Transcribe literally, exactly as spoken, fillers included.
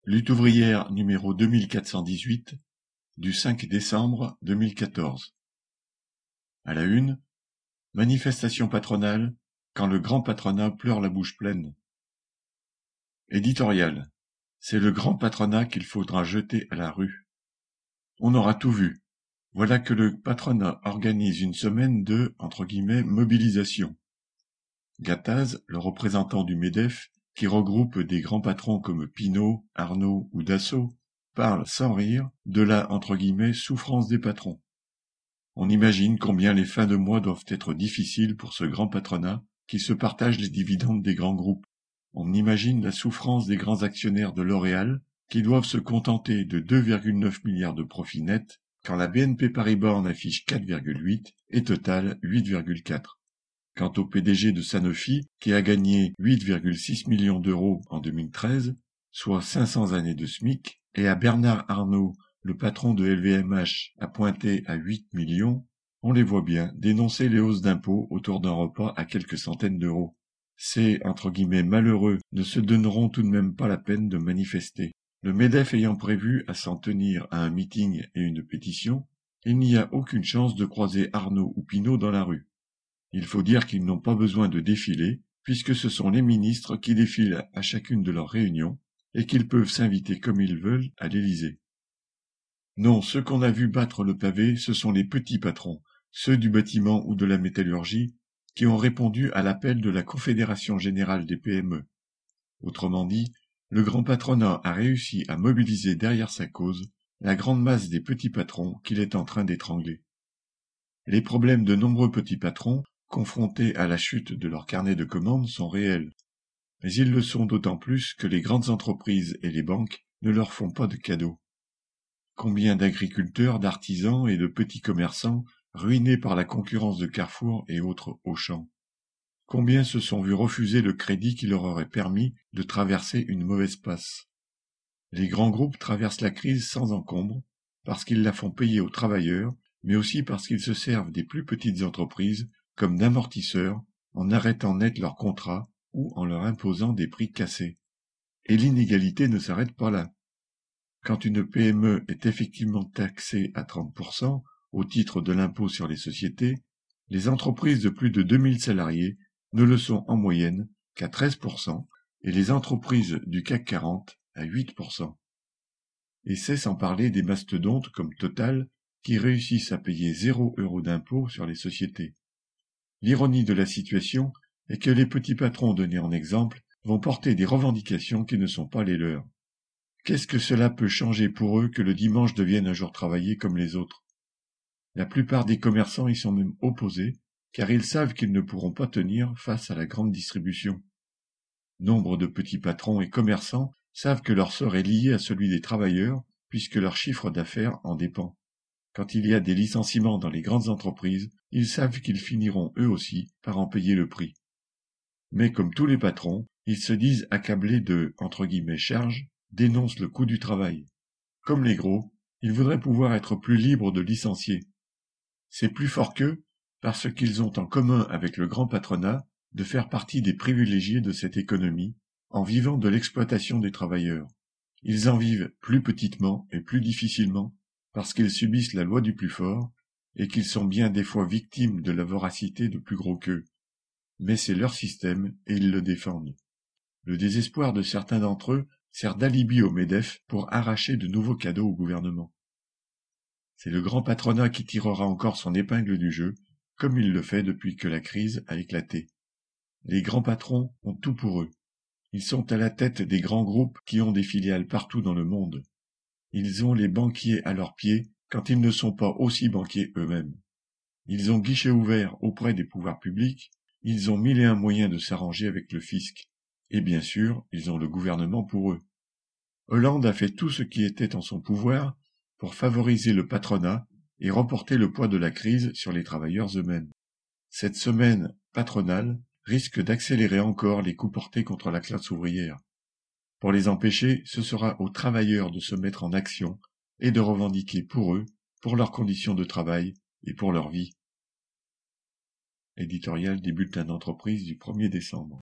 Lutte ouvrière numéro deux mille quatre cent dix-huit du cinq décembre deux mille quatorze. À la une, manifestation patronale quand le grand patronat pleure la bouche pleine. Éditorial. C'est le grand patronat qu'il faudra jeter à la rue. On aura tout vu. Voilà que le patronat organise une semaine de entre guillemets, mobilisation. Gattaz, le représentant du MEDEF, qui regroupe des grands patrons comme Pinault, Arnault ou Dassault, parle sans rire de la entre guillemets, souffrance des patrons. On imagine combien les fins de mois doivent être difficiles pour ce grand patronat qui se partage les dividendes des grands groupes. On imagine la souffrance des grands actionnaires de L'Oréal qui doivent se contenter de deux virgule neuf milliards de profit net quand la B N P Paribas en affiche quatre virgule huit et Total huit virgule quatre. Quant au P D G de Sanofi qui a gagné huit virgule six millions d'euros en deux mille treize, soit cinq cents années de SMIC, et à Bernard Arnault, le patron de L V M H, a pointé à huit millions, on les voit bien dénoncer les hausses d'impôts autour d'un repas à quelques centaines d'euros. Ces, entre guillemets, malheureux ne se donneront tout de même pas la peine de manifester. Le MEDEF ayant prévu à s'en tenir à un meeting et une pétition, il n'y a aucune chance de croiser Arnault ou Pinault dans la rue. Il faut dire qu'ils n'ont pas besoin de défiler, puisque ce sont les ministres qui défilent à chacune de leurs réunions, et qu'ils peuvent s'inviter comme ils veulent à l'Élysée. Non, ceux qu'on a vu battre le pavé, ce sont les petits patrons, ceux du bâtiment ou de la métallurgie, qui ont répondu à l'appel de la Confédération générale des P M E. Autrement dit, le grand patronat a réussi à mobiliser derrière sa cause la grande masse des petits patrons qu'il est en train d'étrangler. Les problèmes de nombreux petits patrons, confrontés à la chute de leur carnet de commandes, sont réels. Mais ils le sont d'autant plus que les grandes entreprises et les banques ne leur font pas de cadeaux. Combien d'agriculteurs, d'artisans et de petits commerçants ruinés par la concurrence de Carrefour et autres Auchan? Combien se sont vus refuser le crédit qui leur aurait permis de traverser une mauvaise passe? Les grands groupes traversent la crise sans encombre, parce qu'ils la font payer aux travailleurs, mais aussi parce qu'ils se servent des plus petites entreprises comme d'amortisseurs en arrêtant net leurs contrats ou en leur imposant des prix cassés. Et l'inégalité ne s'arrête pas là. Quand une P M E est effectivement taxée à trente pour cent au titre de l'impôt sur les sociétés, les entreprises de plus de deux mille salariés ne le sont en moyenne qu'à treize pour cent et les entreprises du C A C quarante à huit pour cent. Et c'est sans parler des mastodontes comme Total qui réussissent à payer zéro euro d'impôt sur les sociétés. L'ironie de la situation est que les petits patrons donnés en exemple vont porter des revendications qui ne sont pas les leurs. Qu'est-ce que cela peut changer pour eux que le dimanche devienne un jour travaillé comme les autres? La plupart des commerçants y sont même opposés, car ils savent qu'ils ne pourront pas tenir face à la grande distribution. Nombre de petits patrons et commerçants savent que leur sort est lié à celui des travailleurs, puisque leur chiffre d'affaires en dépend. Quand il y a des licenciements dans les grandes entreprises, ils savent qu'ils finiront eux aussi par en payer le prix. Mais comme tous les patrons, ils se disent accablés de, entre guillemets, charges, dénoncent le coût du travail. Comme les gros, ils voudraient pouvoir être plus libres de licencier. C'est plus fort qu'eux, parce qu'ils ont en commun avec le grand patronat de faire partie des privilégiés de cette économie, en vivant de l'exploitation des travailleurs. Ils en vivent plus petitement et plus difficilement, parce qu'ils subissent la loi du plus fort, et qu'ils sont bien des fois victimes de la voracité de plus gros qu'eux. Mais c'est leur système, et ils le défendent. Le désespoir de certains d'entre eux sert d'alibi au MEDEF pour arracher de nouveaux cadeaux au gouvernement. C'est le grand patronat qui tirera encore son épingle du jeu, comme il le fait depuis que la crise a éclaté. Les grands patrons ont tout pour eux. Ils sont à la tête des grands groupes qui ont des filiales partout dans le monde. Ils ont les banquiers à leurs pieds quand ils ne sont pas aussi banquiers eux-mêmes. Ils ont guichet ouvert auprès des pouvoirs publics, ils ont mille et un moyens de s'arranger avec le fisc. Et bien sûr, ils ont le gouvernement pour eux. Hollande a fait tout ce qui était en son pouvoir pour favoriser le patronat et reporter le poids de la crise sur les travailleurs eux-mêmes. Cette semaine patronale risque d'accélérer encore les coups portés contre la classe ouvrière. Pour les empêcher, ce sera aux travailleurs de se mettre en action et de revendiquer pour eux, pour leurs conditions de travail et pour leur vie. Éditorial des bulletins d'entreprise du premier décembre.